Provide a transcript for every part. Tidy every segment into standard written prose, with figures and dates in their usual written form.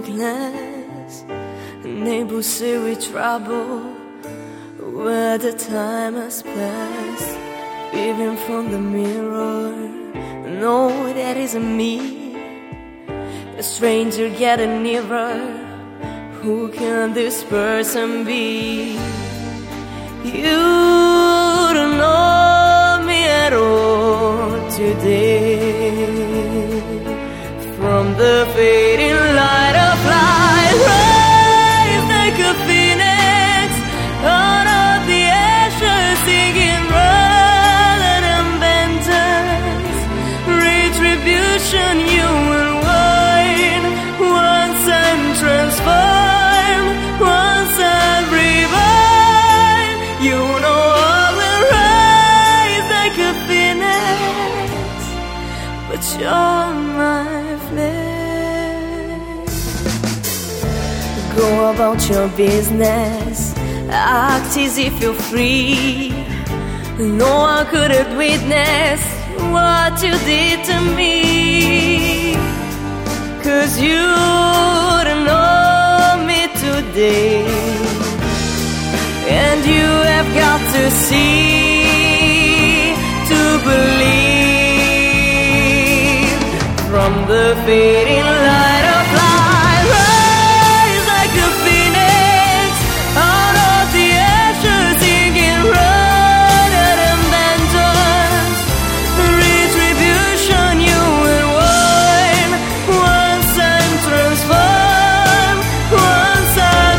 glance, unable to see with trouble where the time has passed. Even from the mirror, no, that isn't me. A stranger getting nearer. Who can this person be? You don't know me at all today. From the fading light of light, rise like a phoenix out of the ashes, singing rather than vengeance. Retribution you will win once and transform, once and revive. You know I will rise like a phoenix, but you're my flame. Go about your business, act as if you're free. No one could have witnessed what you did to me. 'Cause you don't know me today, and you have got to see to believe. From the fading light of light, rise like a phoenix out of the ashes, singing rather than vengeance. Retribution you will win once and transform, once and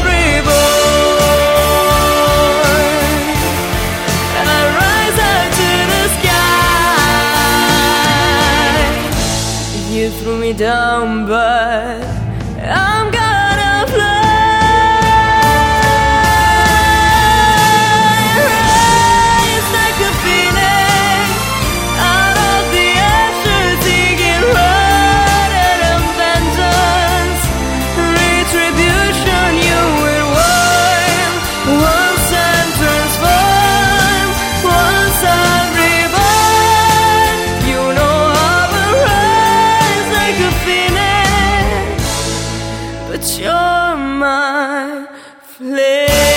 reborn. And rise up to the sky. You threw me down, but I'm gonna fly. Rise like a phoenix out of the ashes, singing rather than vengeance. Retribution you will win once and transform, once and reborn. You know I will rise like a phoenix, but you're my flame.